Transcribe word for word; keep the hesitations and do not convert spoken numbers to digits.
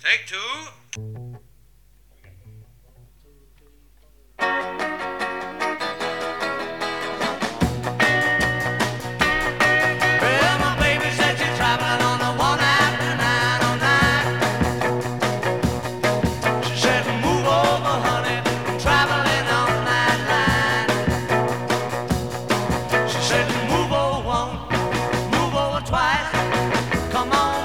Take two. Well, my baby said she's traveling on the one after nine oh nine. She said, move over, honey, I'm traveling on that line. She said, move over once, move over twice. Come on.